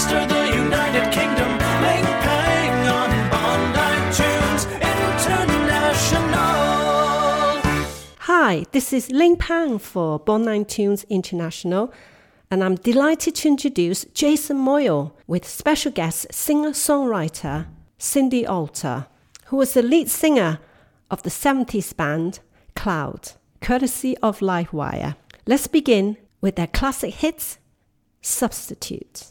Manchester, the United Kingdom, Ling Pang on Bondi Tunes International. Hi, this is Ling Pang for Bon9 Tunes International, and I'm delighted to introduce Jason Moyle with special guest singer-songwriter Cindy Alter, who was the lead singer of the 70s band Cloud, courtesy of Livewire. Let's begin with their classic hits, Substitute.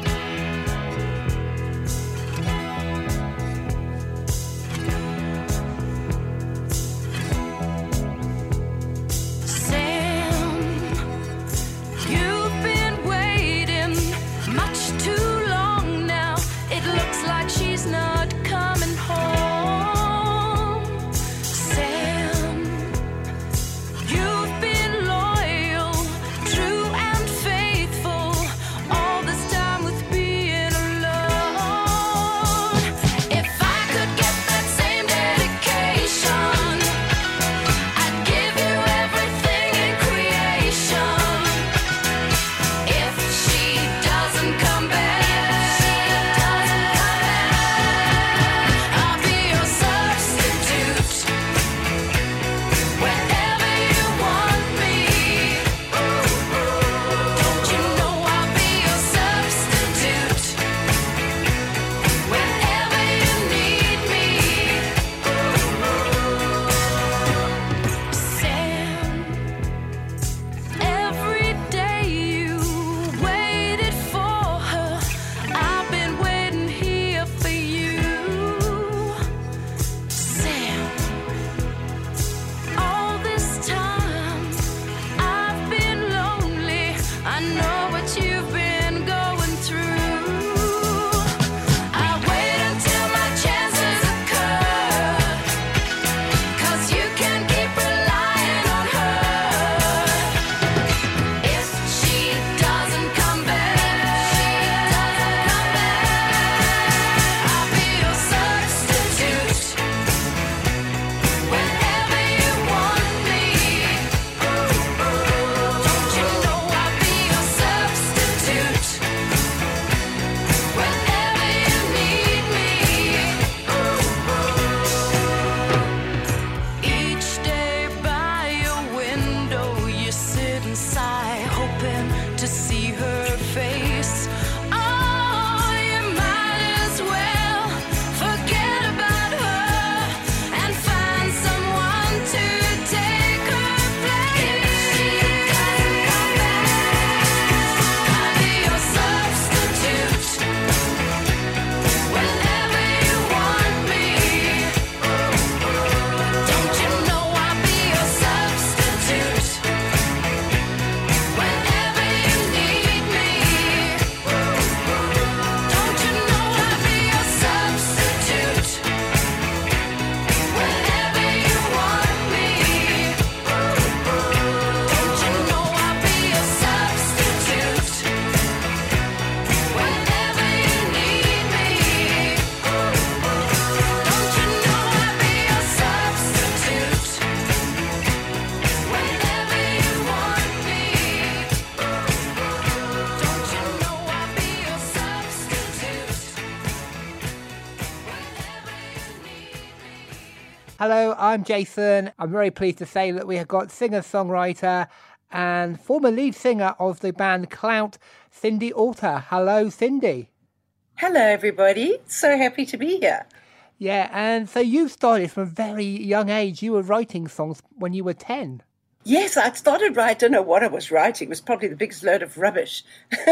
Hello, I'm Jason. I'm very pleased to say that we have got singer-songwriter and former lead singer of the band Clout, Cindy Alter. Hello, Cindy. Hello, everybody. So happy to be here. Yeah, and so you started from a very young age. You were writing songs when you were 10. Yes, I started writing. I don't know what I was writing. It was probably the biggest load of rubbish.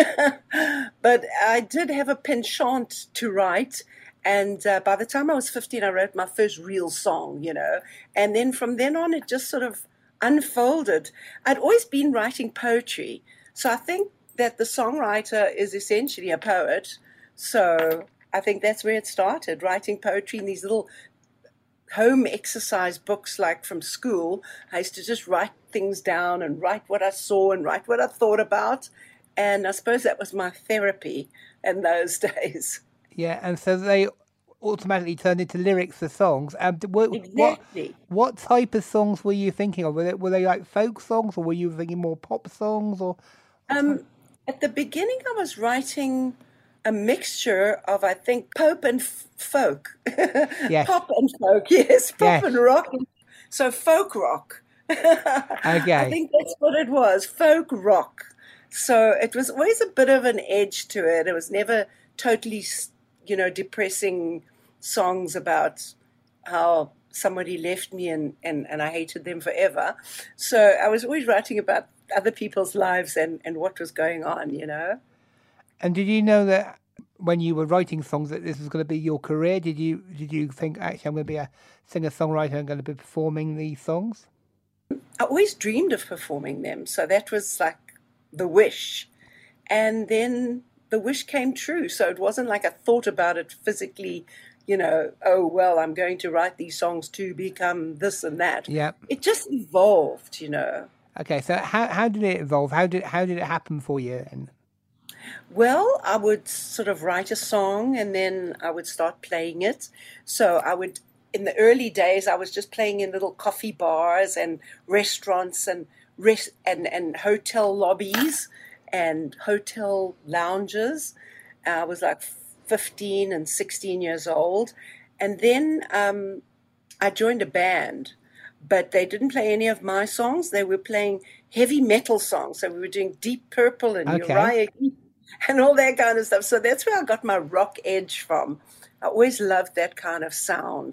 But I did have a penchant to write. And by the time I was 15, I wrote my first real song, And then from then on, it just sort of unfolded. I'd always been writing poetry. So I think that the songwriter is essentially a poet. So I think that's where it started, writing poetry in these little home exercise books like from school. I used to just write things down and write what I saw and write what I thought about. And I suppose that was my therapy in those days. Yeah, and so they automatically turned into lyrics for songs. Exactly. What type of songs were you thinking of? Were they like folk songs, or were you thinking more pop songs? Or at the beginning, I was writing a mixture of, I think, Pope and folk. Yes. Pop and folk, yes, pop Yes. and rock. So folk rock. I Okay. think that's what it was, folk rock. So it was always a bit of an edge to it. It was never totally, depressing songs about how somebody left me and I hated them forever. So I was always writing about other people's lives and what was going on. And did you know that when you were writing songs that this was going to be your career? Did you think, actually, I'm going to be a singer-songwriter and going to be performing these songs? I always dreamed of performing them. So that was like the wish. And then the wish came true. So it wasn't like I thought about it physically, oh, well, I'm going to write these songs to become this and that. Yeah. It just evolved. Okay, so how did it evolve? How did it happen for you then? Well, I would sort of write a song and then I would start playing it. So in the early days, I was just playing in little coffee bars and restaurants and hotel lobbies and hotel lounges. I was like 15 and 16 years old. And then I joined a band, but they didn't play any of my songs. They were playing heavy metal songs. So we were doing Deep Purple and Okay. Uriah Heep and all that kind of stuff. So that's where I got my rock edge from. I always loved that kind of sound.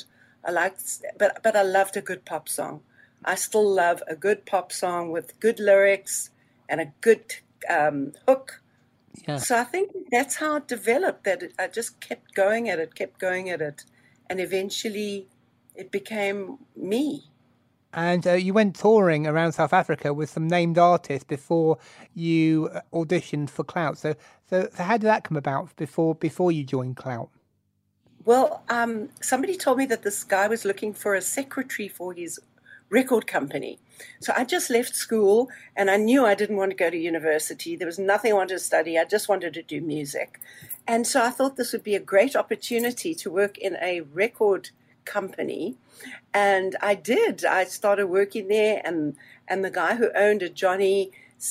But I loved a good pop song. I still love a good pop song with good lyrics and a good hook. Yeah. So I think that's how it developed, that I just kept going at it. And eventually it became me. And you went touring around South Africa with some named artists before you auditioned for Clout. So how did that come about before you joined Clout? Well, somebody told me that this guy was looking for a secretary for his record company. So I just left school and I knew I didn't want to go to university. There was nothing I wanted to study. I just wanted to do music. And so I thought this would be a great opportunity to work in a record company. And I did. I started working there and the guy who owned it, Johnny,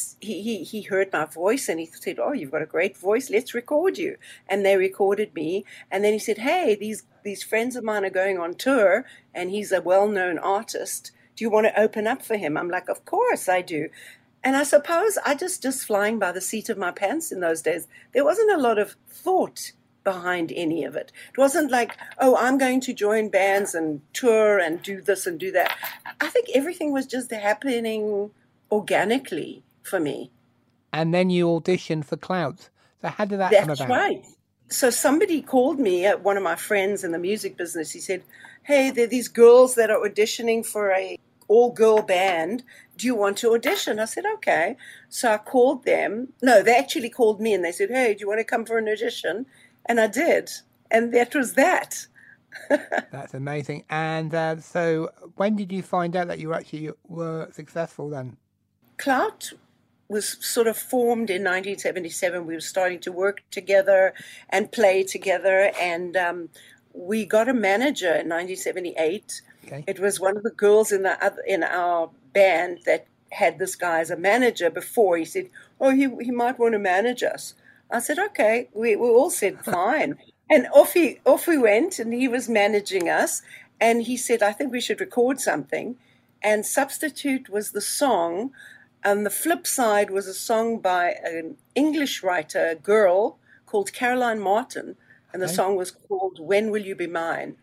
he heard my voice and he said, "Oh, you've got a great voice. Let's record you." And they recorded me. And then he said, "Hey, these friends of mine are going on tour and he's a well-known artist. Do you want to open up for him?" I'm like, "Of course I do." And I suppose I just flying by the seat of my pants in those days. There wasn't a lot of thought behind any of it. It wasn't like, "Oh, I'm going to join bands and tour and do this and do that." I think everything was just happening organically for me. And then you auditioned for Clout. So how did that come That's about? right. So somebody called me, one of my friends in the music business. He said, "Hey, there are these girls that are auditioning for a all-girl band. Do you want to audition?" I said, "Okay." So I called them. No, they actually called me and they said, "Hey, do you want to come for an audition?" And I did. And that was that. That's amazing. And so when did you find out that you actually were successful then? Clout was sort of formed in 1977. We were starting to work together and play together. And we got a manager in 1978. Okay. It was one of the girls in our band that had this guy as a manager before. He said, "Oh, he might want to manage us." I said, "Okay." We all said, "Fine." And off we went, and he was managing us. And he said, "I think we should record something." And Substitute was the song. And the flip side was a song by an English writer, a girl called Caroline Martin. And the Okay. song was called "When Will You Be Mine?"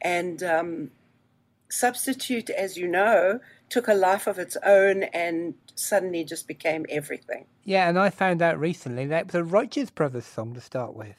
And Substitute, as you know, took a life of its own and suddenly just became everything. Yeah, and I found out recently that it was a Rogers Brothers song to start with.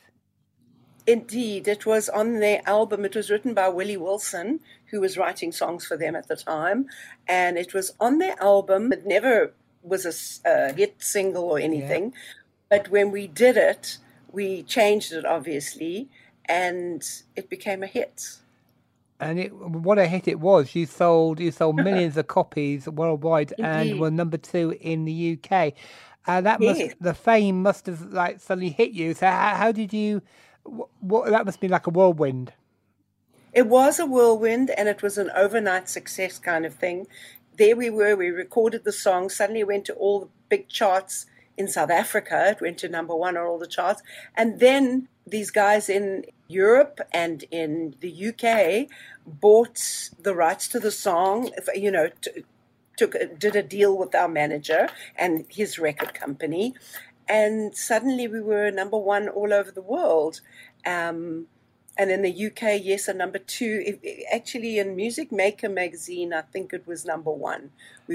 Indeed, it was on their album. It was written by Willie Wilson, who was writing songs for them at the time. And it was on their album. It never was a hit single or anything. But when we did it, we changed it, obviously, and it became a hit. And what a hit it was. You sold millions of copies worldwide and Indeed. were number 2 in the UK. Yes. The fame must have like suddenly hit you. So how did you? What that must be like a whirlwind. It was a whirlwind, and it was an overnight success kind of thing. There we were, we recorded the song, suddenly went to all the big charts in South Africa. It went to number one on all the charts. And then these guys in Europe and in the UK bought the rights to the song, did a deal with our manager and his record company. And suddenly we were number one all over the world. And in the UK, yes, a number two. Actually, in Music Maker magazine, I think it was number one. We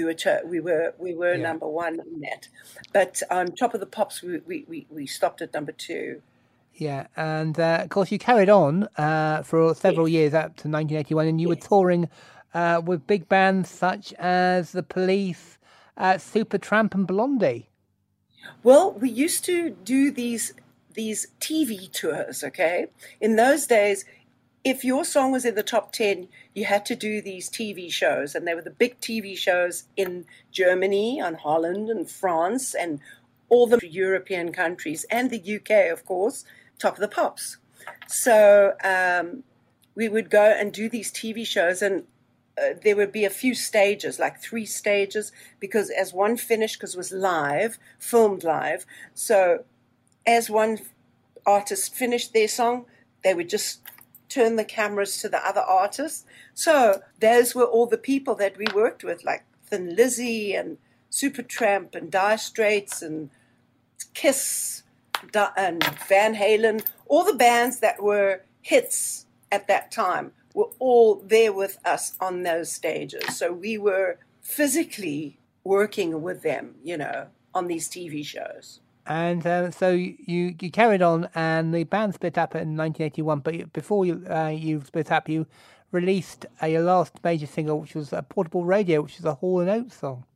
were number one in that. But on Top of the Pops, we stopped at number two. Yeah, and of course you carried on for several years up to 1981, and you were touring with big bands such as The Police, Supertramp, and Blondie. Well, we used to do these TV tours, okay? In those days, if your song was in the top 10, you had to do these TV shows, and they were the big TV shows in Germany, and Holland, and France, and all the European countries, and the UK, of course, Top of the Pops. So we would go and do these TV shows, and there would be a few stages, like 3 stages, because as one finished, because it was live, filmed live, so as one artist finished their song, they would just turn the cameras to the other artists. So those were all the people that we worked with, like Thin Lizzy and Supertramp and Dire Straits and Kiss and Van Halen. All the bands that were hits at that time were all there with us on those stages. So we were physically working with them, on these TV shows. And so you carried on, and the band split up in 1981. But before you split up, you released your last major single, which was a Portable Radio, which is a Hall & Oates song.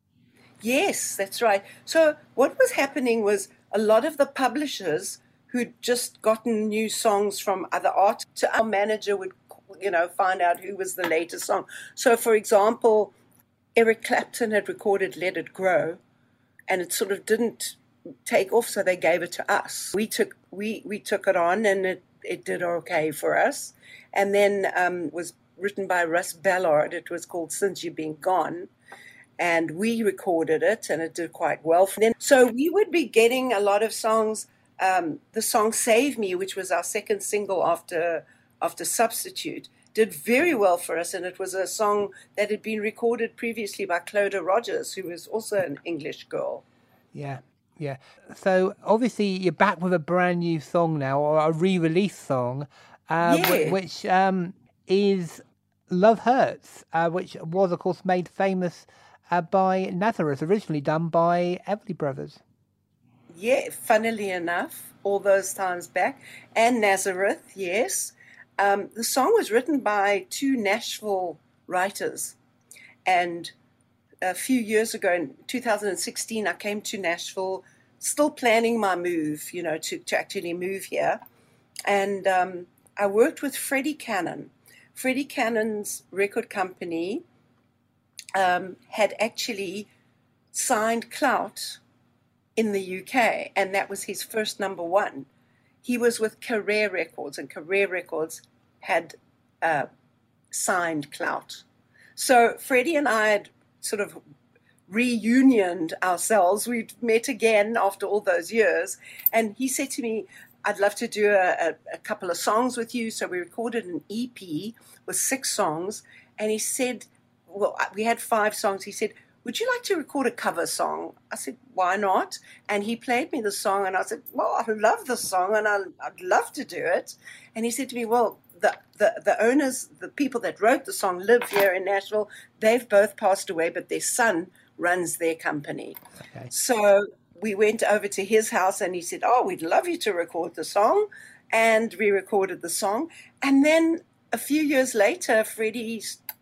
Yes, that's right. So what was happening was a lot of the publishers who'd just gotten new songs from other artists, our manager would, find out who was the latest song. So, for example, Eric Clapton had recorded Let It Grow, and it sort of didn't take off, so they gave it to us. We took it on, and it did okay for us. And then was written by Russ Ballard. It was called Since You've Been Gone. And we recorded it, and it did quite well. So we would be getting a lot of songs. The song Save Me, which was our second single after Substitute, did very well for us, and it was a song that had been recorded previously by Clodagh Rogers, who was also an English girl. Yeah. So obviously you're back with a brand new song now, or a re-release song, which is Love Hurts, which was, of course, made famous by Nazareth, originally done by Everly Brothers. Yeah, funnily enough, all those times back. And Nazareth, yes. The song was written by 2 Nashville writers. And a few years ago, in 2016, I came to Nashville, still planning my move, to actually move here. And I worked with Freddie Cannon. Freddie Cannon's record company had actually signed Clout in the UK, and that was his first number one. He was with Career Records, and Career Records had signed Clout. So Freddie and I had sort of reunioned ourselves. We'd met again after all those years, and he said to me, I'd love to do a couple of songs with you. So we recorded an EP with 6 songs, and he said, well, we had 5 songs. He said, would you like to record a cover song? I said, why not? And he played me the song, and I said, well, I love the song, and I'd love to do it. And he said to me, well, the owners, the people that wrote the song live here in Nashville. They've both passed away, but their son runs their company. Okay. So we went over to his house, and he said, oh, we'd love you to record the song. And we recorded the song. And then a few years later, Freddie,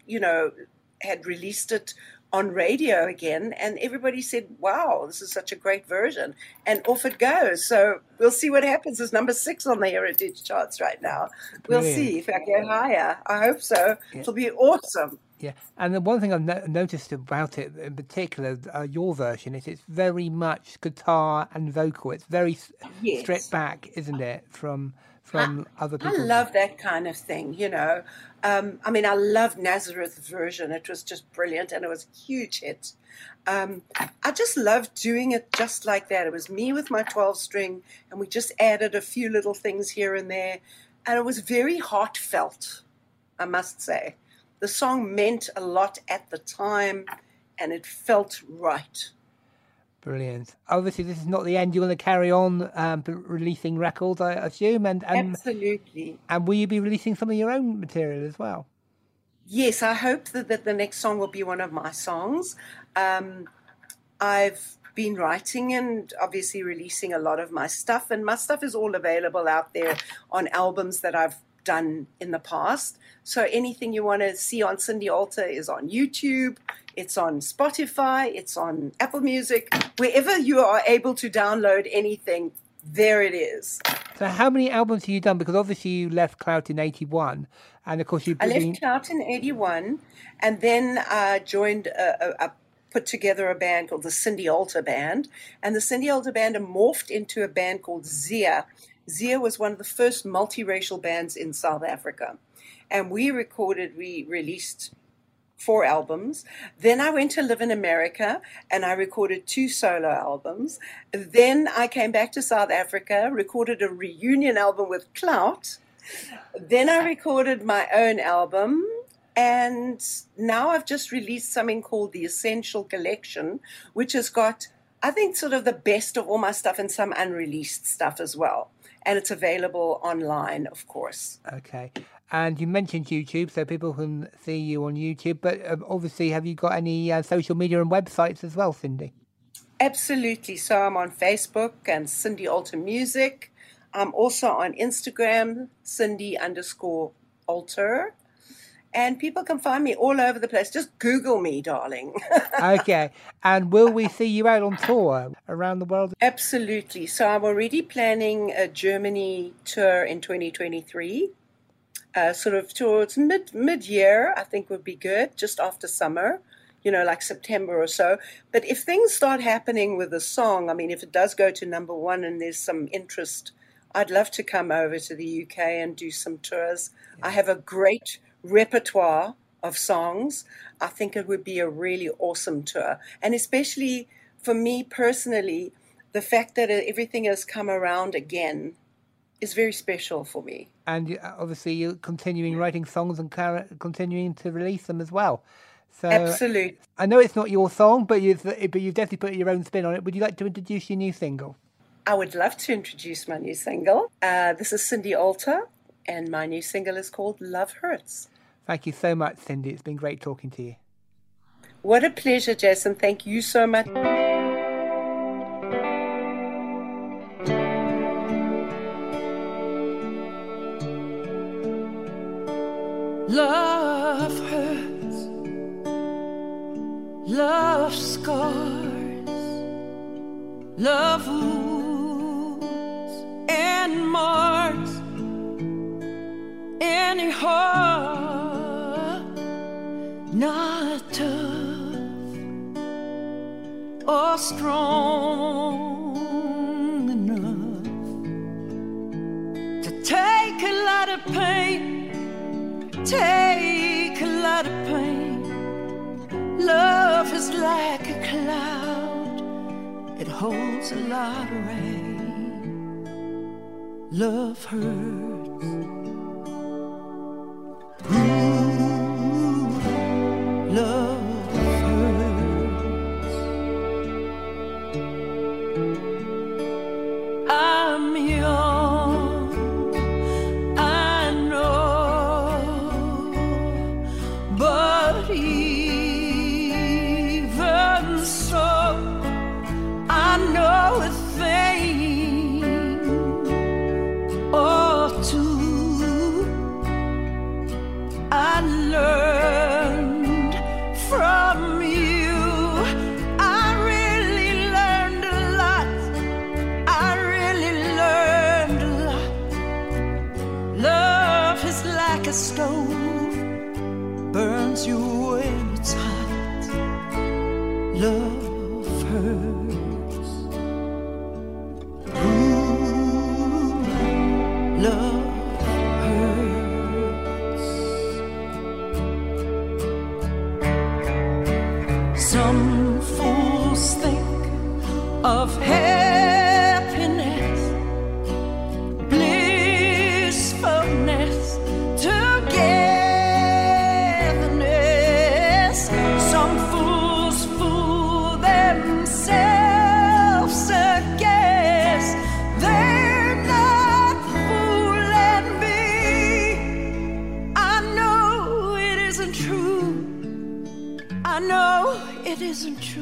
had released it on radio again, and everybody said, wow, this is such a great version, and off it goes. So we'll see what happens. It's number 6 on the Heritage charts right now. We'll see if I go higher. I hope so. Yeah. It'll be awesome. Yeah, and the one thing I've noticed about it in particular, your version, is it's very much guitar and vocal. It's very stripped back, isn't it, from other people? I love that kind of thing, you know. I mean, I love Nazareth's version. It was just brilliant, and it was a huge hit. I just loved doing it just like that. It was me with my 12-string, and we just added a few little things here and there, and it was very heartfelt, I must say. The song meant a lot at the time, and it felt right. Brilliant. Obviously, this is not the end. You want to carry on releasing records, I assume, and absolutely. And will you be releasing some of your own material as well? Yes, I hope that the next song will be one of my songs. I've been writing and obviously releasing a lot of my stuff, and my stuff is all available out there on albums that I've done in the past. So anything you want to see on Cindy Alter is on YouTube, it's on Spotify, it's on Apple Music. Wherever you are able to download anything, there it is. So how many albums have you done? Because obviously you left Clout in 81, and of course I left Clout in 81, and then I joined put together a band called the Cindy Alter Band, and the Cindy Alter Band morphed into a band called Zia. Zia was one of the first multiracial bands in South Africa, and we released 4 albums. Then I went to live in America, and I recorded 2 solo albums. Then I came back to South Africa, recorded a reunion album with Clout. Then I recorded my own album, and now I've just released something called the Essential Collection, which has got, I think, sort of the best of all my stuff and some unreleased stuff as well. And it's available online, of course. Okay. And you mentioned YouTube, so people can see you on YouTube. But obviously, have you got any social media and websites as well, Cindy? Absolutely. So I'm on Facebook and Cindy Alter Music. I'm also on Instagram, Cindy_Alter. And people can find me all over the place. Just Google me, darling. Okay. And will we see you out on tour around the world? Absolutely. So I'm already planning a Germany tour in 2023. Sort of towards mid-year, I think would be good, just after summer, you know, like September or so. But if things start happening with the song, I mean, if it does go to number 1 and there's some interest, I'd love to come over to the UK and do some tours. Yeah. I have a great repertoire of songs. I think it would be a really awesome tour. And especially for me personally, the fact that everything has come around again is very special for me. And obviously you're continuing writing songs and continuing to release them as well. So absolutely. I know it's not your song, but you've definitely put your own spin on it. Would you like to introduce your new single? I would love to introduce my new single. This is Cindy Alter, and my new single is called Love Hurts. Thank you so much, Cindy. It's been great talking to you. What a pleasure, Jason. Thank you so much. Love hurts, love scars, love wounds and marks any heart not tough or strong enough to take a lot of pain. Take a lot of pain. Love is like a cloud, it holds a lot of rain. Love hurts. Ooh, love hurts. I'm young, I know, but even so, I know a thing or two. I learned from you. I really learned a lot. I really learned a lot. Love is like a stove, burn finds you when it's hot. Love hurts. Ooh, love hurts. Some fools think of happiness, blissfulness, togetherness. Some fools fool themselves again. They're not fooling me. I know it isn't true. I know it isn't true.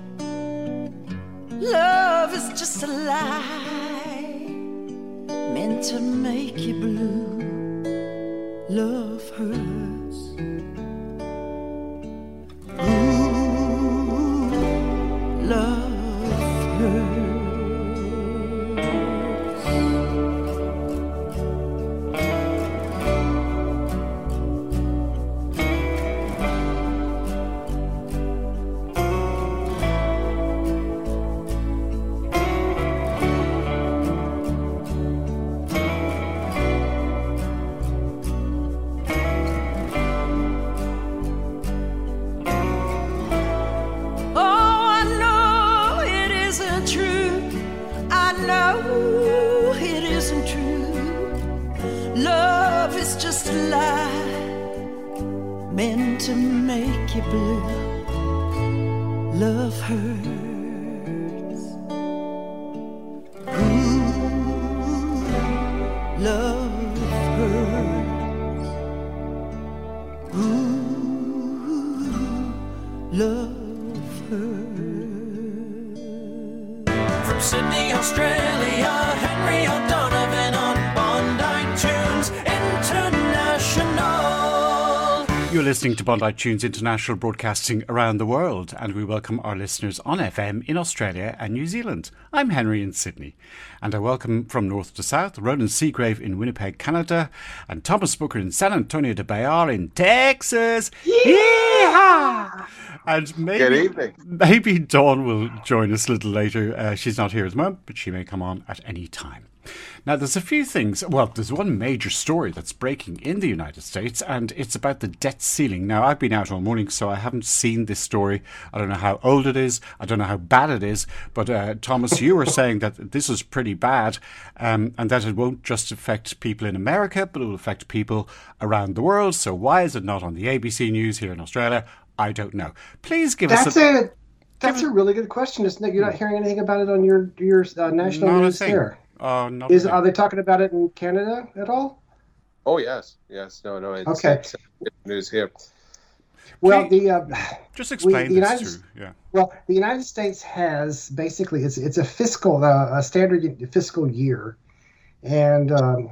Love is just a lie meant to make you blue. Love hurts. Ooh, love hurts. Just a lie meant to make you blue. Love hurts. Ooh, love hurts. Ooh, love hurts. From Sydney, Australia, Henry O'Donovan on Bondi Tunes International. You're listening to Bondi Tunes International, broadcasting around the world, and we welcome our listeners on FM in Australia and New Zealand. I'm Henry in Sydney, and I welcome from north to south Ronan Seagrave in Winnipeg, Canada, and Thomas Booker in San Antonio de Bayar in Texas. Yeehaw! And maybe Dawn will join us a little later. She's not here at the moment, but she may come on at any time. Now, there's a few things. Well, there's one major story that's breaking in the United States, and it's about the debt ceiling. Now, I've been out all morning, so I haven't seen this story. I don't know how old it is. I don't know how bad it is. But, Thomas, you were saying that this is pretty bad, and that it won't just affect people in America, but it will affect people around the world. So why is it not on the ABC News here in Australia? I don't know. Please give us a... That's a really good question, isn't it? You're not hearing anything about it on your national news here. Are they talking about it in Canada at all? Oh yes. No. It's, okay. It's news here. Well, just explain this too. Yeah. Well, the United States has basically it's a standard fiscal year, and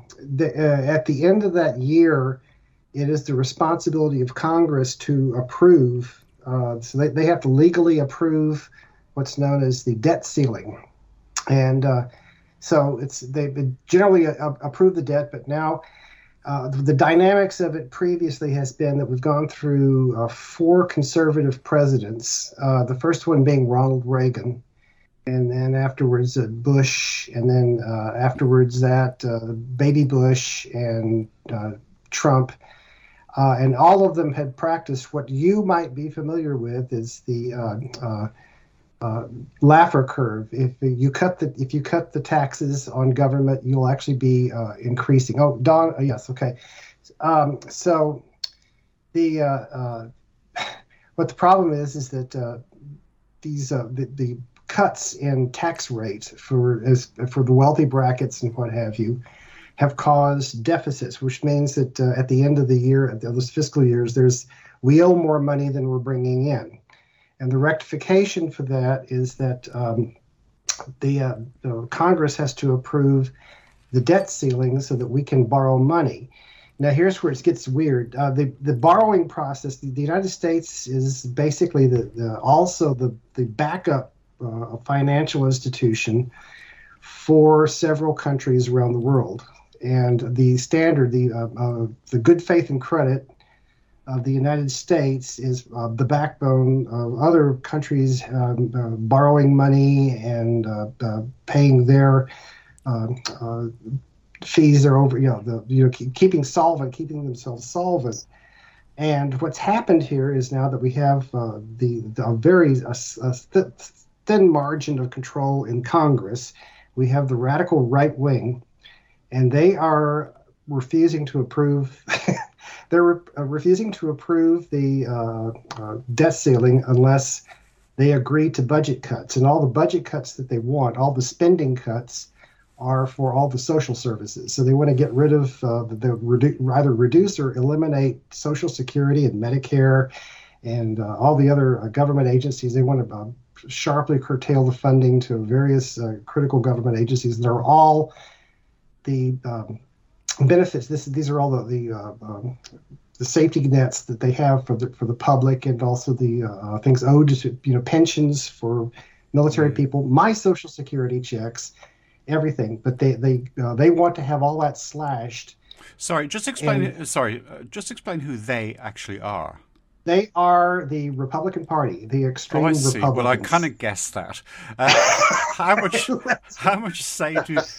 at the end of that year, it is the responsibility of Congress to approve. So they have to legally approve what's known as the debt ceiling, and so they've generally approved the debt, but now the dynamics of it previously has been that we've gone through 4 conservative presidents, the first one being Ronald Reagan, and then afterwards Bush, and then afterwards that baby Bush and Trump. And all of them had practiced what you might be familiar with is the Laffer curve. If you cut the taxes on government, you'll actually be increasing. Oh, Don, yes, okay. So the what the problem is that these the cuts in tax rate for the wealthy brackets and what have you have caused deficits, which means that at the end of the year, at those fiscal years, we owe more money than we're bringing in. And the rectification for that is that the Congress has to approve the debt ceiling so that we can borrow money. Now, here's where it gets weird. The borrowing process, the United States is basically also the backup financial institution for several countries around the world. And the standard, the good faith and credit of the United States is the backbone of other countries borrowing money and paying their fees. They're over, keeping themselves solvent. And what's happened here is now that we have the very thin margin of control in Congress, we have the radical right wing, and they are refusing to approve. They're refusing to approve the debt ceiling unless they agree to budget cuts. And all the budget cuts that they want, all the spending cuts, are for all the social services. So they want to get rid of either reduce or eliminate Social Security and Medicare and all the other government agencies. They want to sharply curtail the funding to various critical government agencies. They're all the benefits. These are all the safety nets that they have for the public, and also the things owed to pensions for military people, my Social Security checks, everything. But they want to have all that slashed. Sorry, just explain. Just explain who they actually are. They are the Republican Party, the extreme Republicans. Well, I kind of guessed that. How much say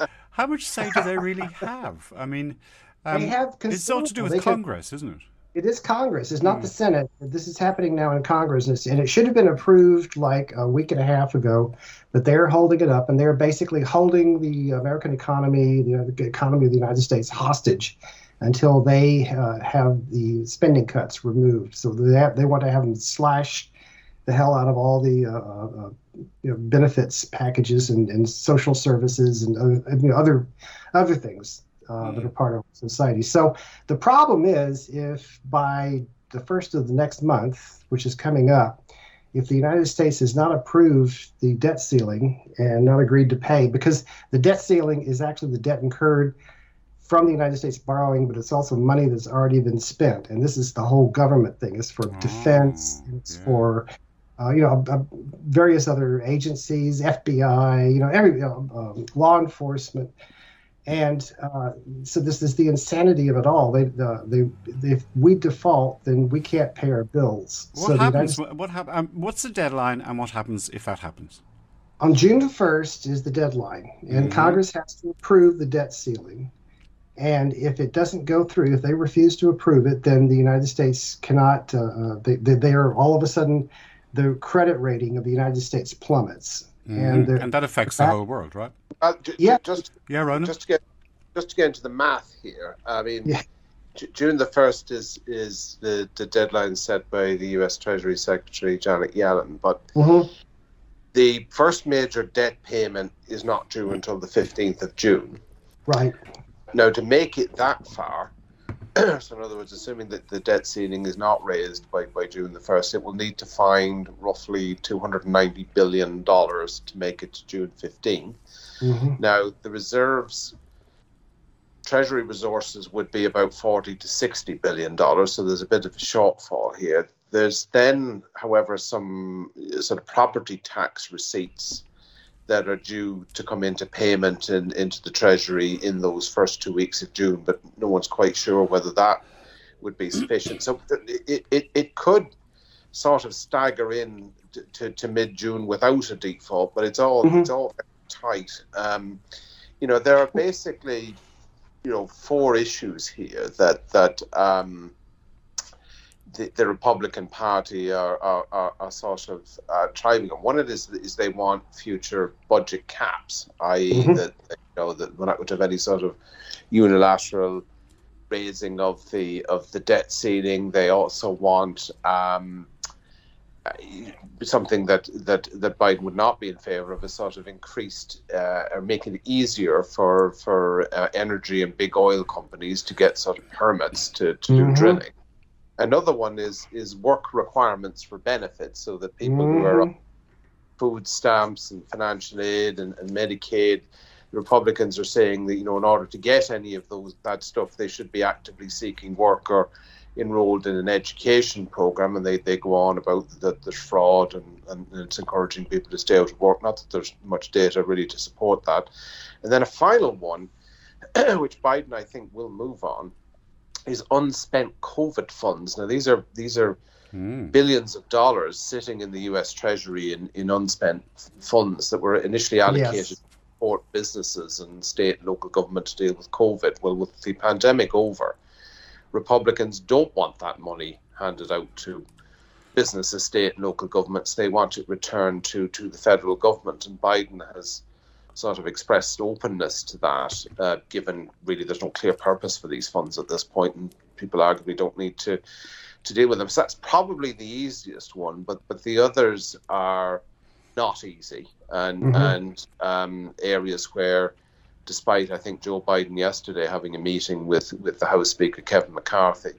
do they really have? I mean, they have. It's all to do with Congress, isn't it? It is Congress. It's not the Senate. This is happening now in Congress, and it should have been approved like a week and a half ago, but they're holding it up, and they're basically holding the American economy, the economy of the United States, hostage until they have the spending cuts removed. So they want to have them slash the hell out of all the benefits packages and social services and other things that are part of society. So the problem is, if by the first of the next month, which is coming up, if the United States has not approved the debt ceiling and not agreed to pay, because the debt ceiling is actually the debt incurred from the United States borrowing, but it's also money that's already been spent. And this is the whole government thing. It's for defense. It's for, various other agencies, FBI, every law enforcement. And so this is the insanity of it all. If we default, then we can't pay our bills. What happens? What's the deadline, and what happens if that happens? On June the 1st is the deadline, and Congress has to approve the debt ceiling. And if it doesn't go through, if they refuse to approve it, then the United States cannot, they are all of a sudden, the credit rating of the United States plummets. And that affects the whole world, right? Ronan? Just to get into the math here, I mean, June the 1st is the deadline set by the U.S. Treasury Secretary Janet Yellen, but the first major debt payment is not due until the 15th of June. Right. Now, to make it that far, so in other words, assuming that the debt ceiling is not raised by June the 1st, it will need to find roughly $290 billion to make it to June 15. Now, the reserves, Treasury resources would be about $40 to $60 billion, so there's a bit of a shortfall here. There's then, however, some sort of property tax receipts that are due to come into payment into the Treasury in those first 2 weeks of June, but no one's quite sure whether that would be sufficient. So it could sort of stagger in to mid-June without a default, but it's all very tight. There are basically four issues here that the Republican Party are sort of driving on. One of it is they want future budget caps, i.e. that we're not going to have any sort of unilateral raising of the debt ceiling. They also want something that Biden would not be in favor of, a sort of increased or making it easier for energy and big oil companies to get sort of permits to do drilling. Another one is work requirements for benefits, so that people who are on food stamps and financial aid and Medicaid, the Republicans are saying that, in order to get any of that stuff, they should be actively seeking work or enrolled in an education program, and they go on about that there's fraud and it's encouraging people to stay out of work. Not that there's much data really to support that. And then a final one, which Biden, I think, will move on, is unspent COVID funds. Now these are billions of dollars sitting in the U.S. Treasury in unspent funds that were initially allocated to support businesses and state and local government to deal with COVID. Well, with the pandemic over, Republicans don't want that money handed out to businesses, state and local governments. They want it returned to the federal government, and Biden has sort of expressed openness to that, given really there's no clear purpose for these funds at this point, and people arguably don't need to deal with them. So that's probably the easiest one, but the others are not easy, and areas where, despite I think Joe Biden yesterday having a meeting with the House Speaker Kevin McCarthy,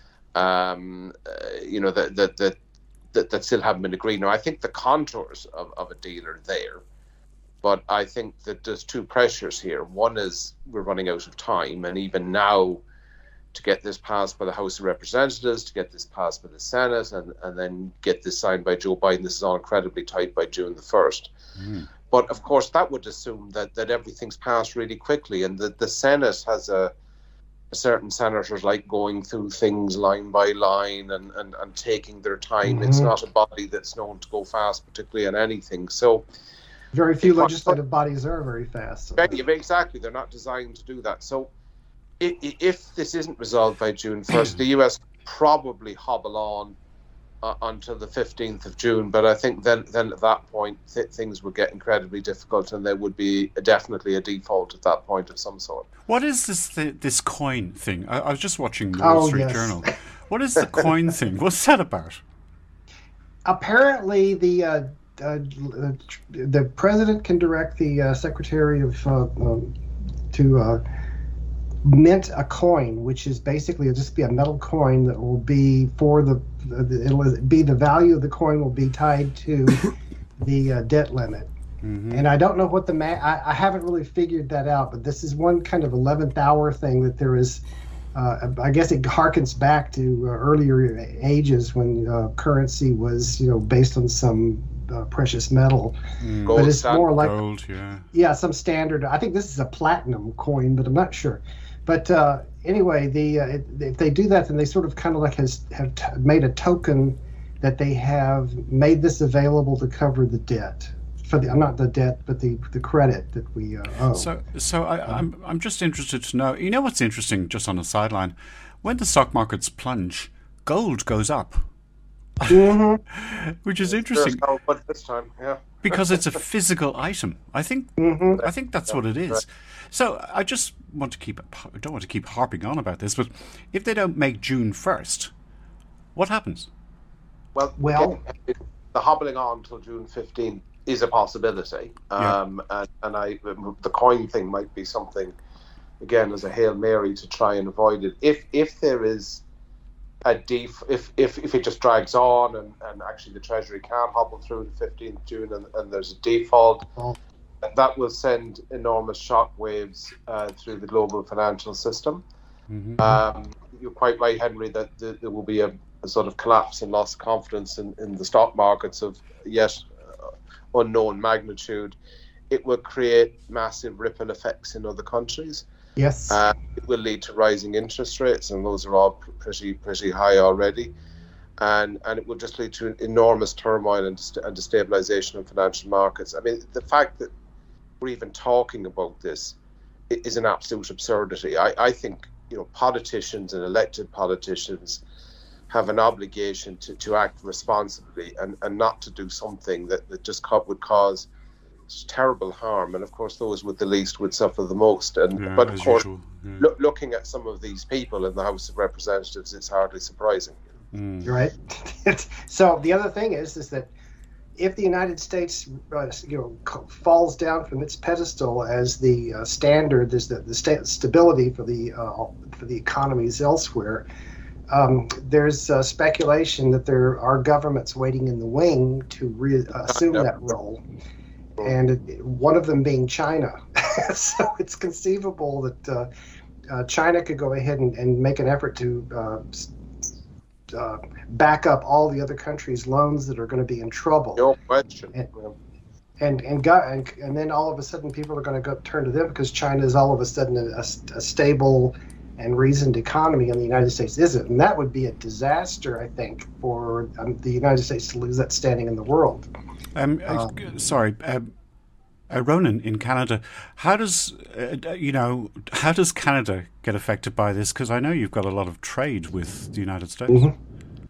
that still haven't been agreed. Now I think the contours of a deal are there. But I think that there's two pressures here. One is we're running out of time, and even now, to get this passed by the House of Representatives, to get this passed by the Senate, and then get this signed by Joe Biden, this is all incredibly tight by June the 1st. But of course, that would assume that everything's passed really quickly, and that the Senate has certain senators like going through things line by line and taking their time. It's not a body that's known to go fast, particularly on anything. So very few legislative bodies are very fast. So. Exactly. They're not designed to do that. So if this isn't resolved by June 1st, the US probably hobble on until the 15th of June. But I think then at that point, things would get incredibly difficult, and there would be definitely a default at that point of some sort. What is this coin thing? I was just watching the Wall Street Journal. What is the coin thing? What's that about? Apparently, the president can direct the secretary of to mint a coin, which is basically just be a metal coin that will be the value of the coin will be tied to the debt limit. And I don't know what I haven't really figured that out, but this is one kind of 11th hour thing that there is. I guess it harkens back to earlier ages when currency was, based on some precious metal, but it's more like gold, some standard. I think this is a platinum coin, but I'm not sure. But anyway, if they do that, then they sort of kind of like have made a token that they have made this available to cover the debt. Not the debt, but the credit that we owe. So I'm just interested to know. You know what's interesting? Just on a sideline, when the stock markets plunge, gold goes up, which is interesting. But this time, because it's a physical item. I think that's what it is. So I just want to don't want to keep harping on about this, but if they don't make June 1st, what happens? Well, the hobbling on until June 15th is a possibility, and the coin thing might be something, again, as a Hail Mary to try and avoid it. If there is if it just drags on and actually the Treasury can't hobble through the 15th June and there's a default, that will send enormous shockwaves through the global financial system. You're quite right, Henry, that there will be a sort of collapse and loss of confidence in the stock markets of yet unknown magnitude. It will create massive ripple effects in other countries. Yes. It will lead to rising interest rates, and those are all pretty high already. And it will just lead to enormous turmoil and destabilization of financial markets. I mean, the fact that we're even talking about this is an absolute absurdity. I think politicians and elected politicians have an obligation to act responsibly and not to do something that just would cause terrible harm. And of course, those with the least would suffer the most. But of course, looking at some of these people in the House of Representatives, it's hardly surprising. You're right. So the other thing is that if the United States, falls down from its pedestal as the standard, there's the stability for the economies elsewhere. There's speculation that there are governments waiting in the wing to assume that role, and one of them being China. So it's conceivable that China could go ahead and make an effort to back up all the other countries' loans that are going to be in trouble. No question. And then all of a sudden people are going to turn to them because China is all of a sudden a stable and reasoned economy, and the United States isn't. And that would be a disaster, I think, for the United States to lose that standing in the world. Ronan, in Canada, how does Canada get affected by this? Because I know you've got a lot of trade with the United States. Mm-hmm.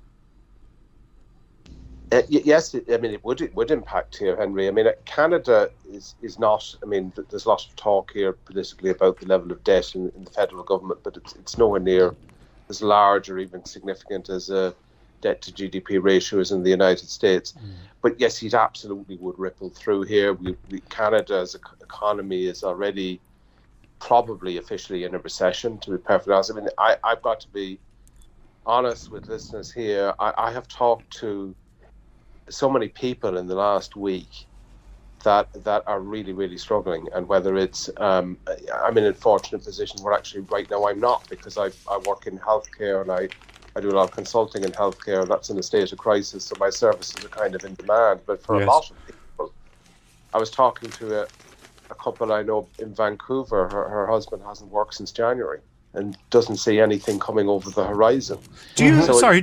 Yes, it would impact here, Henry. Canada is not. There's a lot of talk here politically about the level of debt in the federal government, but it's nowhere near as large or even significant as a debt to GDP ratio is in the United States. But yes, it absolutely would ripple through here. Canada as an economy is already probably officially in a recession, to be perfectly honest. I've got to be honest with listeners here. I have talked to so many people in the last week that are really, really struggling, and whether it's I'm in a fortunate position where actually right now I'm not, because I work in healthcare and I do a lot of consulting in healthcare. That's in a state of crisis, so my services are kind of in demand. But for a lot of people, I was talking to a couple I know in Vancouver. Her husband hasn't worked since January and doesn't see anything coming over the horizon. Ronan,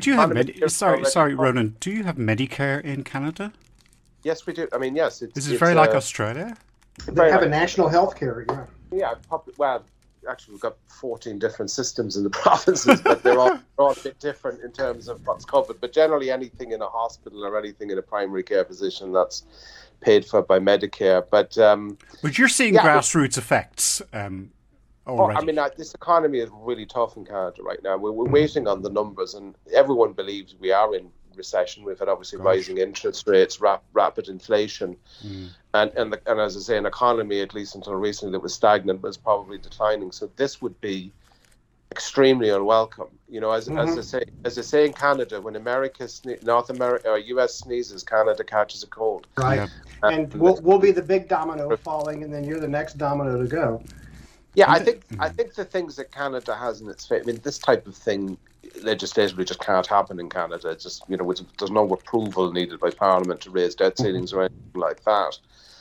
do you have Medicare in Canada? Yes, we do. Yes. Is it very like Australia? They have a national health care, yeah. Actually, we've got 14 different systems in the provinces, but they're all a bit different in terms of what's covered. But generally, anything in a hospital or anything in a primary care position, that's paid for by Medicare. But you're seeing grassroots effects already. This economy is really tough in Canada right now. We're waiting on the numbers, and everyone believes we are in recession. We've had obviously rising interest rates, rapid inflation, and as I say, an economy, at least until recently, that was stagnant, but is probably declining. So this would be extremely unwelcome. As I say in Canada, when North America or US sneezes, Canada catches a cold. Right, and we'll be the big domino falling, and then you're the next domino to go. Yeah, I think the things that Canada has in its favor. This type of thing legislatively just can't happen in Canada. It's just there's no approval needed by Parliament to raise debt ceilings or anything like that.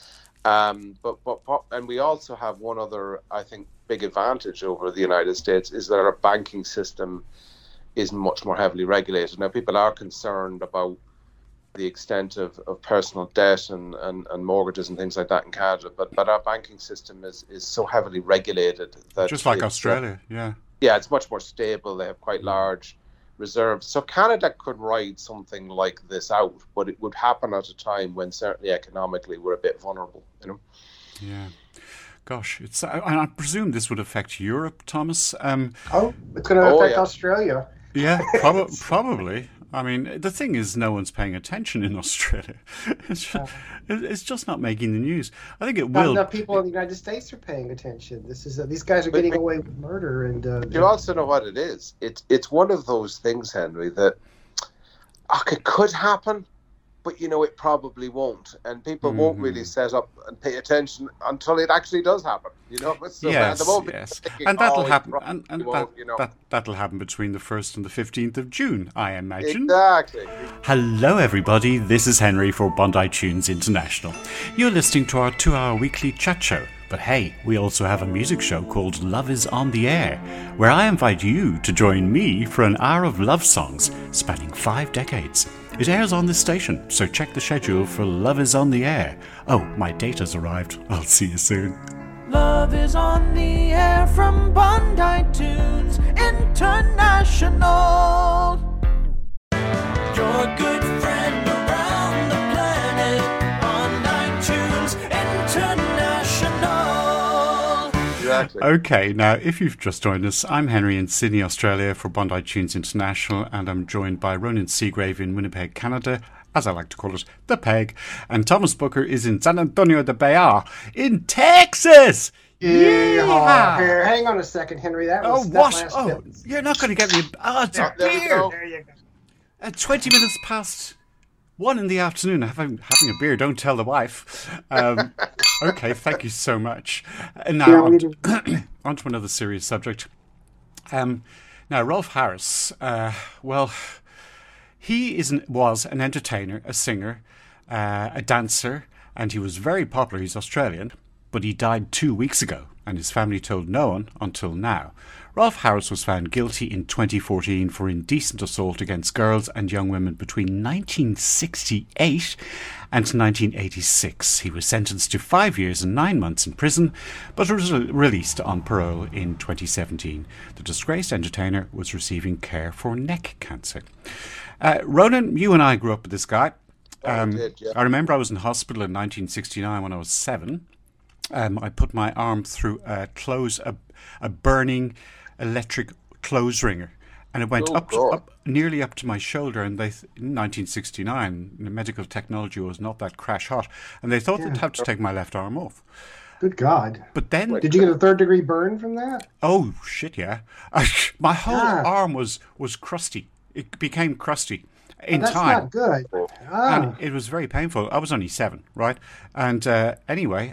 And we also have one other, I think, big advantage over the United States is that our banking system is much more heavily regulated. Now, people are concerned about the extent of personal debt and mortgages and things like that in Canada, but our banking system is so heavily regulated that just like Australia, it's much more stable. They have quite large reserves, so Canada could ride something like this out, but it would happen at a time when certainly economically we're a bit vulnerable. Yeah. Gosh, I presume this would affect Europe, Thomas. It's going to affect Australia. Yeah, probably. The thing is, no one's paying attention in Australia. It's just not making the news. I think it will. Not enough people in the United States are paying attention. This is these guys are getting away with murder, and you also know what it is. It's one of those things, Henry, that it could happen, but it probably won't, and people won't really set up and pay attention until it actually does happen. So yes, at the moment, yes, thinking, and that'll happen, that'll happen between the 1st and the 15th of June, I imagine. Exactly. Hello, everybody. This is Henry for Bondi Tunes International. You're listening to our 2-hour weekly chat show. But hey, we also have a music show called Love is on the Air, where I invite you to join me for an hour of love songs spanning 5 decades. It airs on this station, so check the schedule for Love is on the Air. Oh, my date has arrived. I'll see you soon. Love is on the air from Bondi Tunes International. Your good friend around the planet, Bondi Tunes International. Exactly. Okay, now if you've just joined us, I'm Henry in Sydney, Australia for Bondi Tunes International, and I'm joined by Ronan Seagrave in Winnipeg, Canada, as I like to call it, the Peg, and Thomas Booker is in San Antonio de Bella in Texas. Yeah. Here, hang on a second, Henry. That was you're not going to get me. It's a beer. There you go. At 20 minutes past 1 in the afternoon, having a beer. Don't tell the wife. Okay, thank you so much. And now on to another serious subject. Now, Rolf Harris. He was an entertainer, a singer, a dancer, and he was very popular. He's Australian, but he died 2 weeks ago. and his family told no one until now. Rolf Harris was found guilty in 2014 for indecent assault against girls and young women between 1968 and 1986. He was sentenced to 5 years and 9 months in prison, but was released on parole in 2017. The disgraced entertainer was receiving care for neck cancer. Ronan, you and I grew up with this guy. I remember I was in hospital in 1969 when I was 7. I put my arm through a burning electric clothes wringer, and it went nearly up to my shoulder. And in 1969, the medical technology was not that crash hot, and they thought they'd have to take my left arm off. Good God! But then, did you get a 3rd-degree burn from that? Oh shit! Yeah, my whole arm was crusty. It became crusty in that's time. That's not good. And it was very painful. I was only 7, right? And anyway,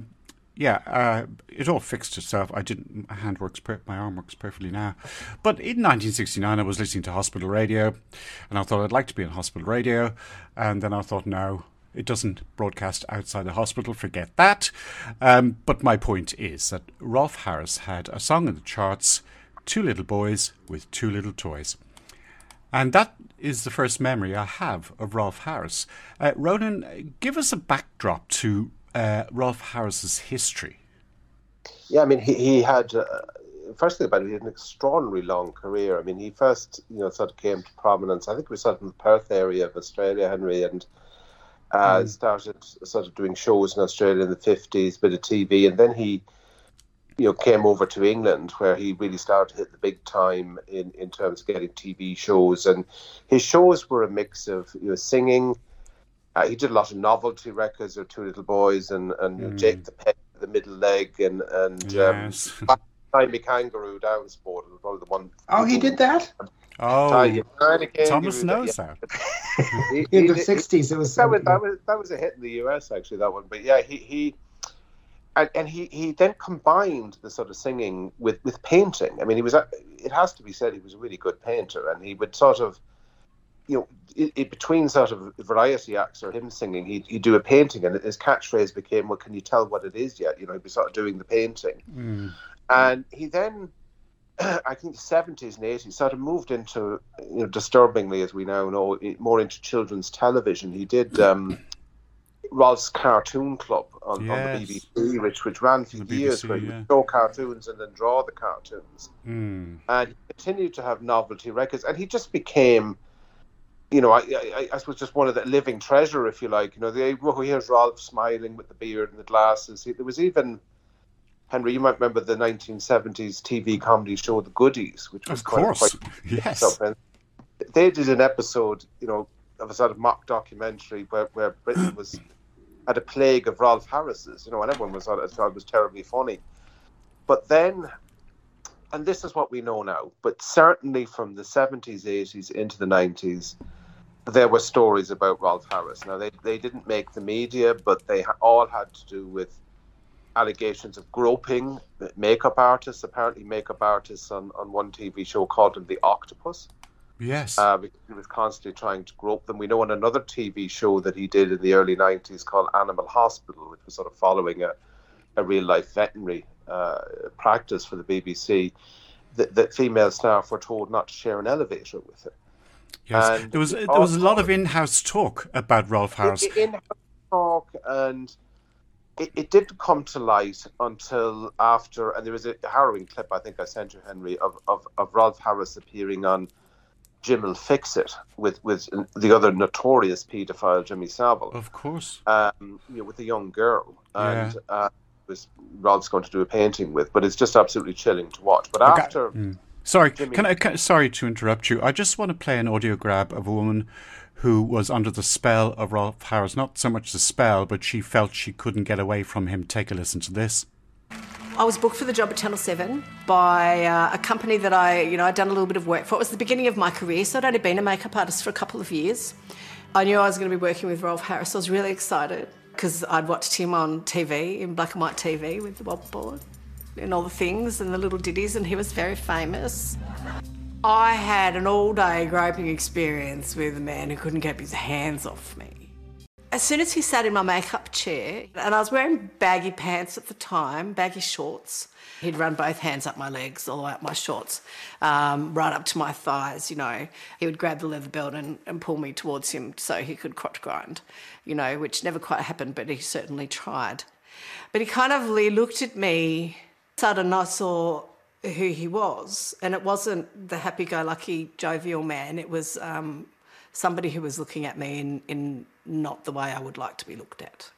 it all fixed itself. My arm works perfectly now. But in 1969, I was listening to hospital radio, and I thought I'd like to be on hospital radio. And then I thought, no, it doesn't broadcast outside the hospital. Forget that. But my point is that Rolf Harris had a song in the charts, 2 Little Boys with 2 Little Toys. And that is the first memory I have of Rolf Harris. Ronan, give us a backdrop to Rolf Harris's history. Yeah, I mean, he had, first thing about it, he had an extraordinarily long career. I mean, he first, sort of came to prominence, I think it was sort of in the Perth area of Australia, Henry, and started sort of doing shows in Australia in the 50s, bit of TV, and then he came over to England, where he really started to hit the big time in terms of getting TV shows. And his shows were a mix of singing. He did a lot of novelty records, or 2 Little Boys, and Jake the Pet, the Middle Leg, and yes. Tiny Kangaroo Down Sport was probably the one. Oh, he did that? Oh, Thomas knows that. In the 60s, it was that was a hit in the US, actually, that one. But yeah, he then combined the sort of singing with painting. I mean, it has to be said, he was a really good painter, and he would sort of, between sort of variety acts or him singing, he'd do a painting, and his catchphrase became, well, can you tell what it is yet? He'd be sort of doing the painting. And he then, I think the 70s and 80s, sort of moved into, disturbingly, as we now know, more into children's television. He did Rolf's Cartoon Club on the BBC, which ran for years, where he would show cartoons and then draw the cartoons. And he continued to have novelty records, and he just became, I suppose, just one of the living treasure, if you like. Here's Rolf smiling with the beard and the glasses. There was even, Henry, you might remember the 1970s TV comedy show The Goodies, which was quite yes. They did an episode, of a sort of mock documentary where Britain was had a plague of Rolf Harris's, and everyone thought it was terribly funny. But then, and this is what we know now, but certainly from the 70s, 80s into the 90s, there were stories about Rolf Harris. Now, they didn't make the media, but they all had to do with allegations of groping makeup artists. Apparently, makeup artists on one TV show called him the Octopus. Yes. Because he was constantly trying to grope them. We know on another TV show that he did in the early 90s called Animal Hospital, which was sort of following a real-life veterinary practice for the BBC, that female staff were told not to share an elevator with him. Yes, and there was a lot of in-house talk about Rolf Harris. In-house talk, and it didn't come to light until after, and there was a harrowing clip I think I sent you, Henry, of Rolf Harris appearing on Jim'll Fix It with the other notorious paedophile Jimmy Savile. Of course. With a young girl. And was Rolf's going to do a painting with, but it's just absolutely chilling to watch. But after... Sorry, sorry to interrupt you. I just want to play an audio grab of a woman who was under the spell of Rolf Harris. Not so much the spell, but she felt she couldn't get away from him. Take a listen to this. I was booked for the job at Channel 7 by a company that I'd done a little bit of work for. It was the beginning of my career, so I'd only been a makeup artist for a couple of years. I knew I was going to be working with Rolf Harris. I was really excited because I'd watched him on TV, in black and white TV with the wobble board and all the things and the little ditties, and he was very famous. I had an all-day groping experience with a man who couldn't keep his hands off me. as soon as he sat in my makeup chair, and I was wearing baggy pants at the time, baggy shorts, he'd run both hands up my legs, all the way up my shorts, right up to my thighs, you know. He would grab the leather belt and pull me towards him so he could crotch grind, you know, which never quite happened, but he certainly tried. But he kind of looked at me, suddenly I saw who he was, and it wasn't the happy-go-lucky, jovial man. It was somebody who was looking at me in not the way I would like to be looked at.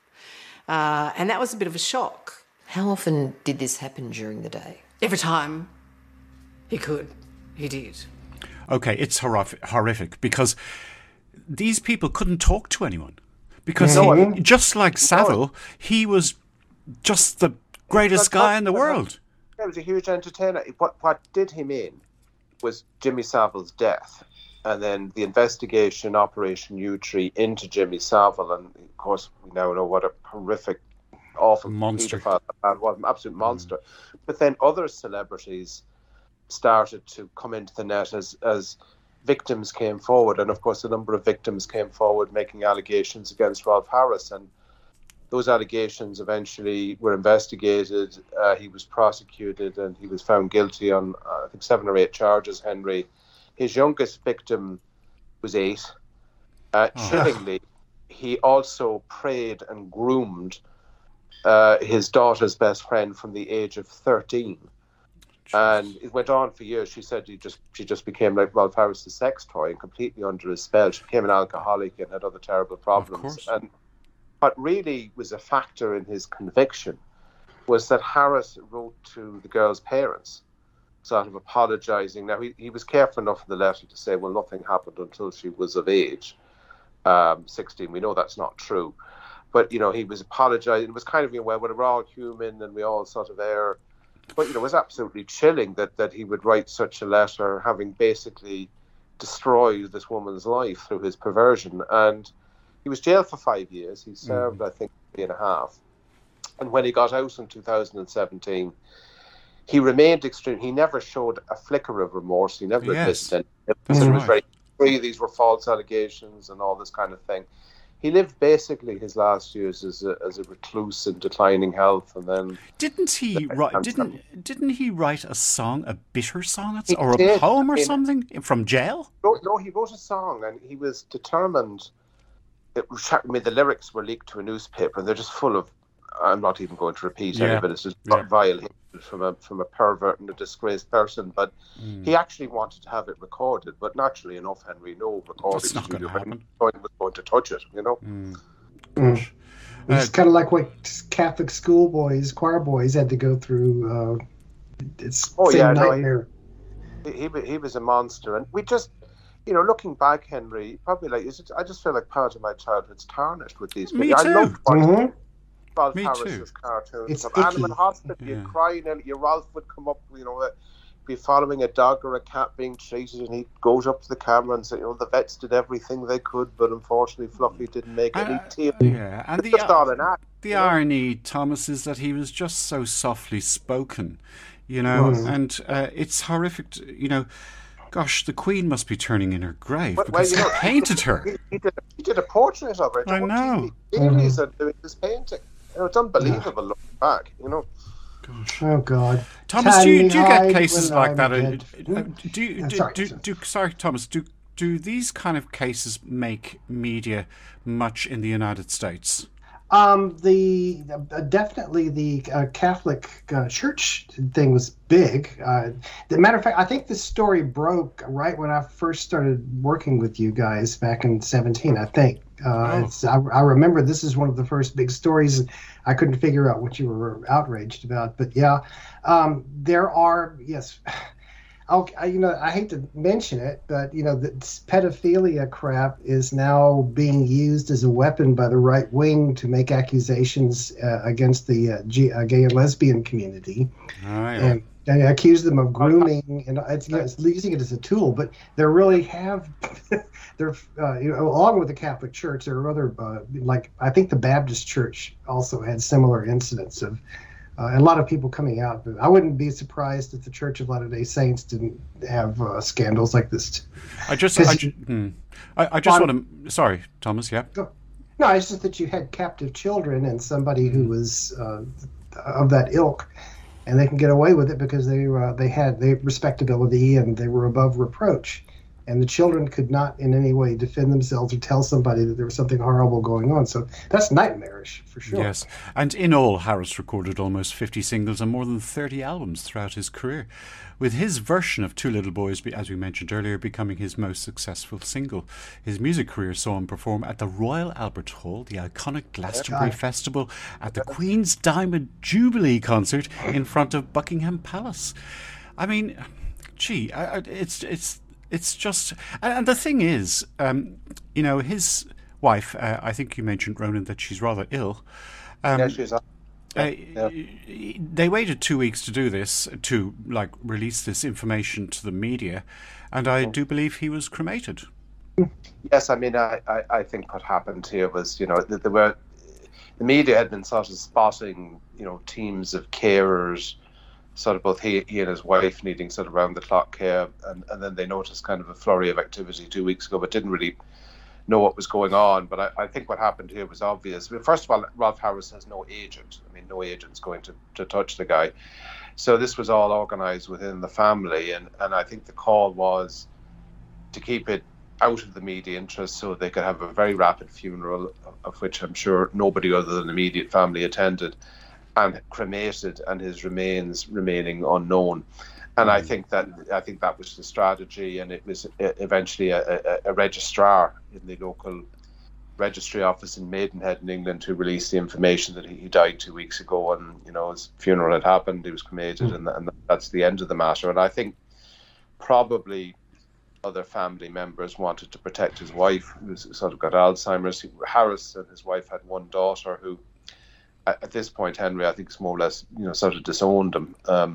And that was a bit of a shock. How often did this happen during the day? Every time he could, he did. Okay, it's horrific because these people couldn't talk to anyone. Because just like Savile, he was just the greatest guy in the world. He was a huge entertainer. What did him in was Jimmy Savile's death, and then the investigation, Operation U-Tree, into Jimmy Savile. And, of course, we now know what a horrific, awful monster. Was an absolute monster. But then other celebrities started to come into the net as victims came forward. And, of course, a number of victims came forward making allegations against Rolf Harris. And those allegations eventually were investigated. He was prosecuted and he was found guilty on, I think, 7 or 8 charges, Henry. His youngest victim was 8. Chillingly, he also preyed and groomed his daughter's best friend from the age of 13. And it went on for years. She said she just became like Rolf Harris' sex toy and completely under his spell. She became an alcoholic and had other terrible problems. And what really was a factor in his conviction was that Harris wrote to the girl's parents, sort of apologising. Now, he was careful enough in the letter to say, well, nothing happened until she was of age, 16. We know that's not true. But, you know, he was apologising. It was kind of, you know, well, we're all human and we all sort of err. But, you know, it was absolutely chilling that he would write such a letter, having basically destroyed this woman's life through his perversion. And he was jailed for 5 years. He served, I think, 3.5. And when he got out in 2017, he remained extreme. He never showed a flicker of remorse. He never admitted anything. He was very free. These were false allegations and all this kind of thing. He lived basically his last years as a recluse in declining health, and then didn't he write a song, a bitter song, or a poem or something from jail? No, he wrote a song, and he was determined. The lyrics were leaked to a newspaper, and they're just full of. I'm not even going to repeat any of it. It's just vile from a pervert and a disgraced person. But he actually wanted to have it recorded. But naturally enough, Henry, no recording studio was going to touch it. You know. It's kind of like what Catholic schoolboys, choir boys had to go through. Nightmare. He was a monster, and we just. You know, looking back, Henry, probably I just feel like part of my childhood's tarnished with these people. Me too. I loved watching Rolf Me Harris's too. cartoons. It's From Animal Hospital, you'd cry, and your Ralph would come up, you know, be following a dog or a cat being treated, and he'd go up to the camera and say, you know, the vets did everything they could, but unfortunately Fluffy didn't make any tears. Yeah, and it's just all an act. The irony, Thomas, is that he was just so softly spoken, you know, and it's horrific, you know. Gosh, the Queen must be turning in her grave because he painted her. He did a portrait of her. I know. He's doing this painting. You know, it's unbelievable looking back, you know. Gosh. Oh, God. Thomas, do you get cases like that? Sorry, Thomas, do these kind of cases make media much in the United States? Definitely the Catholic Church thing was big. The matter of fact, I think this story broke right when I first started working with you guys back in 2017. I think I remember this is one of the first big stories. I couldn't figure out what you were outraged about, but there are I hate to mention it, but this pedophilia crap is now being used as a weapon by the right wing to make accusations against the gay and lesbian community, and accuse them of grooming, and it's using it as a tool. But there really have, along with the Catholic Church, there are other I think the Baptist Church also had similar incidents of. A lot of people coming out. But I wouldn't be surprised if the Church of Latter-day Saints didn't have scandals like this. I just want to. Sorry, Thomas. Yeah. No, it's just that you had captive children and somebody who was of that ilk, and they can get away with it because they had respectability and they were above reproach. And the children could not in any way defend themselves or tell somebody that there was something horrible going on. So that's nightmarish, for sure. Yes. And in all, Harris recorded almost 50 singles and more than 30 albums throughout his career, with his version of Two Little Boys, as we mentioned earlier, becoming his most successful single. His music career saw him perform at the Royal Albert Hall, the iconic Glastonbury Festival, at the Queen's Diamond Jubilee concert in front of Buckingham Palace. I mean, gee, it's just, and the thing is, his wife, I think you mentioned, Ronan, that she's rather ill. Yeah, she's They waited 2 weeks to do this, to release this information to the media, and I do believe he was cremated. Yes, I mean, I think what happened here was, that the media had been sort of spotting, teams of carers, sort of both he and his wife needing sort of round-the-clock care, and then they noticed kind of a flurry of activity 2 weeks ago, but didn't really know what was going on. But I think what happened here was obvious. First of all, Rolf Harris has no agent. I mean, no agent's going to touch the guy. So this was all organised within the family, and I think the call was to keep it out of the media interest so they could have a very rapid funeral, of which I'm sure nobody other than the immediate family attended, and cremated, and his remains remaining unknown. And I think that was the strategy, and it was eventually a registrar in the local registry office in Maidenhead in England who released the information that he died 2 weeks ago, and his funeral had happened, he was cremated, and that's the end of the matter. And I think probably other family members wanted to protect his wife, who's sort of got Alzheimer's. Harris and his wife had one daughter who, at this point, Henry, I think, is more or less, sort of disowned him.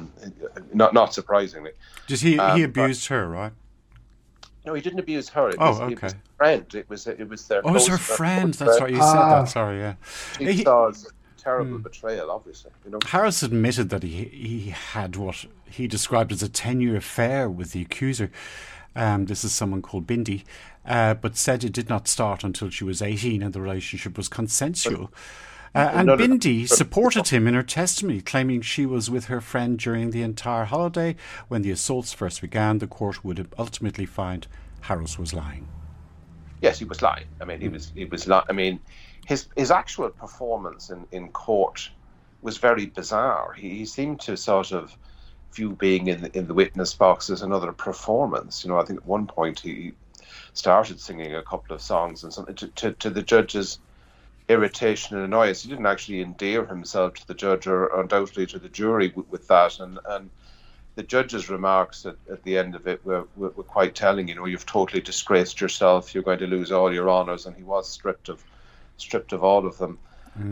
Not surprisingly. Just he abused her, right? No, he didn't abuse her. It okay. Was a friend. It was their. Oh, it was her friend. That's right. You said that. Sorry, yeah. She saw a terrible betrayal, obviously. Harris admitted that he had what he described as a 10-year affair with the accuser. This is someone called Bindi, but said it did not start until she was 18 and the relationship was consensual. And Bindi supported him in her testimony, claiming she was with her friend during the entire holiday. When the assaults first began, the court would ultimately find Harris was lying. Yes, he was lying. I mean, he was lying. I mean, his actual performance in court was very bizarre. He seemed to sort of view being in the witness box as another performance. I think at one point he started singing a couple of songs and something to the judge's irritation and annoyance. He didn't actually endear himself to the judge or undoubtedly to the jury with that, and the judge's remarks at the end of it were quite telling. You've totally disgraced yourself, you're going to lose all your honours, and he was stripped of all of them.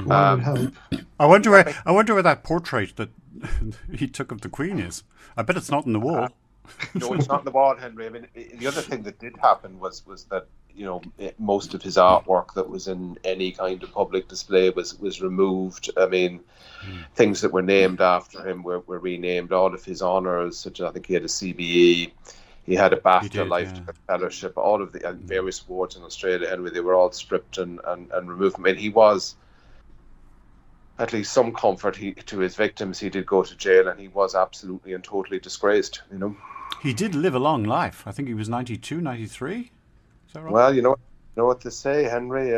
I wonder where that portrait that he took of the Queen is. I bet it's not in the wall. No, it's not in the wall, Henry. I mean, the other thing that did happen was that most of his artwork that was in any kind of public display was removed. I mean, things that were named after him were renamed. All of his honours, such as I think he had a CBE, he had a BAFTA Lifetime Fellowship, all of the various awards in Australia, Henry, they were all stripped and removed. I mean, he was, at least some comfort to his victims. He did go to jail, and he was absolutely and totally disgraced. He did live a long life. I think he was 92, 93. Is that right? Well, you know what to say, Henry.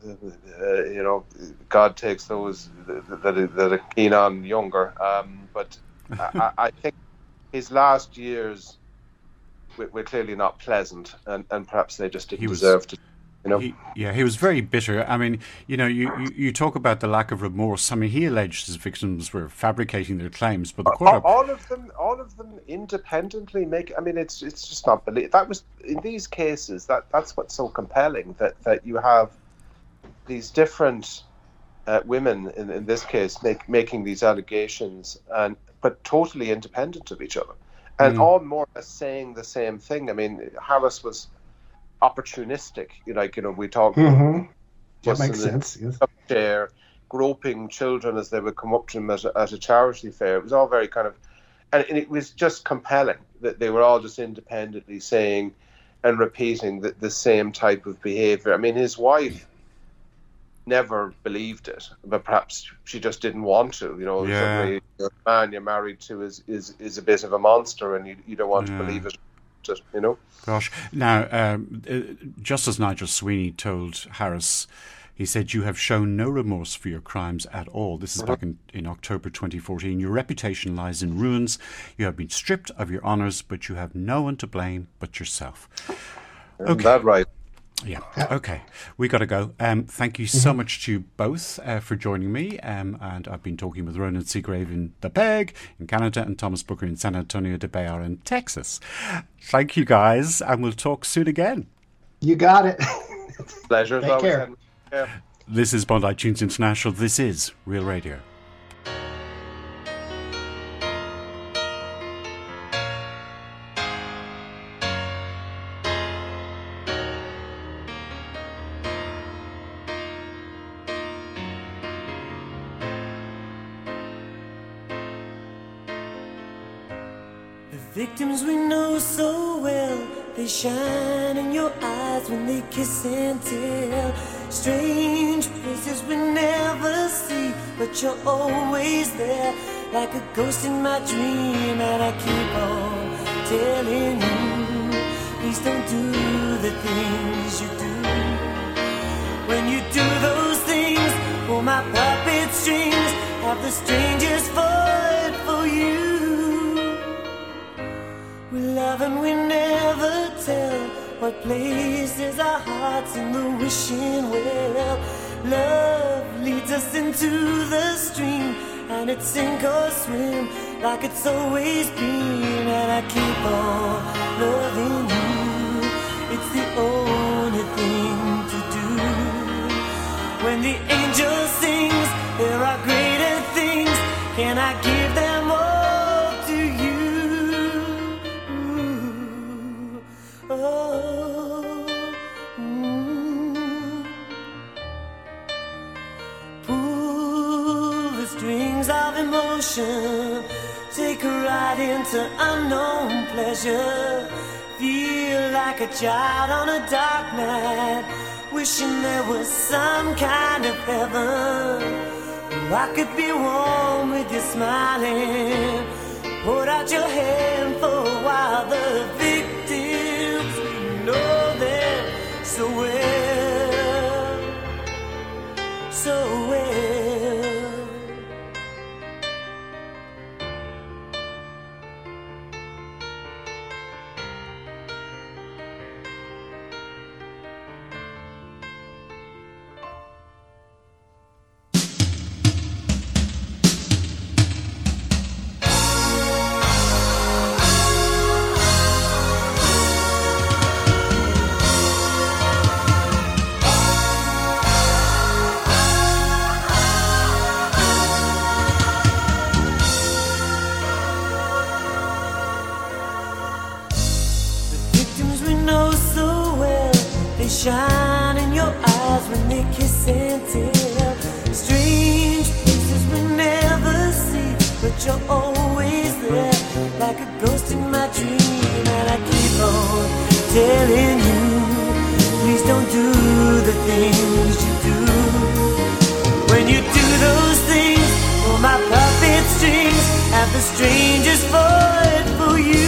God takes those that are keen on younger. But I think his last years were clearly not pleasant, and perhaps they just didn't deserve to. He was very bitter. I mean, you talk about the lack of remorse. I mean, he alleged his victims were fabricating their claims, but the court all of them independently make. I mean, it's just not believable. That was in these cases. That's what's so compelling. That you have these different women in this case making these allegations, but totally independent of each other, and all more or less saying the same thing. I mean, Harris was opportunistic, we talk. That makes sense. Yes. There, groping children as they would come up to him at a charity fair. It was all very kind of, and it was just compelling that they were all just independently saying and repeating the same type of behaviour. I mean, his wife never believed it, but perhaps she just didn't want to. Suddenly the man you're married to is a bit of a monster, and you don't want to believe it. Gosh. Now, just as Nigel Sweeney told Harris, he said, "You have shown no remorse for your crimes at all." This is back in October 2014. "Your reputation lies in ruins. You have been stripped of your honours, but you have no one to blame but yourself." Okay. That right? Yeah. Okay. We got to go. Thank you so much to you both for joining me. And I've been talking with Ronan Seagrave in The Peg in Canada and Thomas Booker in San Antonio de Bayard in Texas. Thank you, guys, and we'll talk soon again. You got it. Pleasure. Take care. Yeah. This is Bondi Tunes International. This is Real Radio. Victims we know so well, they shine in your eyes when they kiss and tell. Strange places we never see, but you're always there, like a ghost in my dream. And I keep on telling you, please don't do the things you do. When you do those things, pull my puppet strings, have the strangest fight for you. We love and we never tell what places our hearts in the wishing well. Love leads us into the stream, and it's sink or swim like it's always been. And I keep on loving you, it's the only thing to do. When the angel sings, there are greater things, can I give them all to you? Pull the strings of emotion, take a ride into unknown pleasure. Feel like a child on a dark night, wishing there was some kind of heaven. I could be warm with you smiling, hold out your hand for a while. The victims, we know them so well, so well. Shine in your eyes when they kiss and tell. Strange places we never see, but you're always there, like a ghost in my dream. And I keep on telling you, please don't do the things you do. When you do those things, pull my puppet strings, have the strangest fight for you.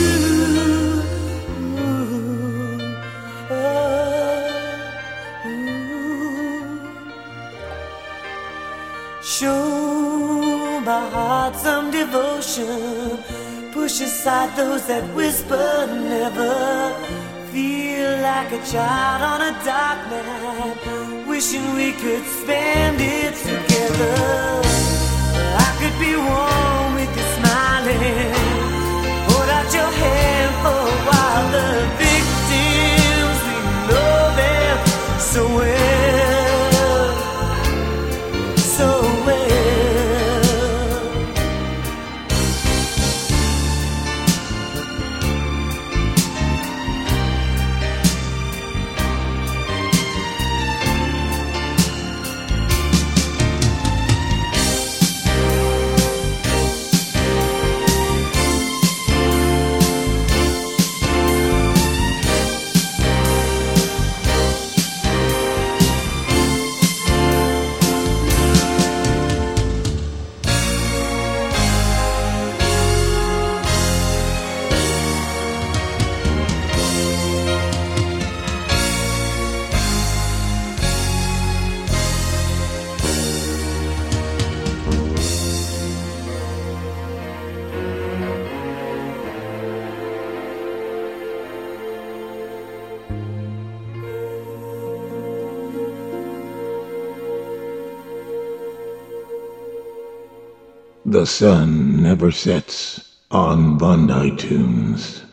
Show my heart some devotion, push aside those that whisper never. Feel like a child on a dark night, wishing we could spend it together. I could be warm with you smiling, hold out your hand for a while. The victims, we know them so well, so well. The sun never sets on Bondi Tunes.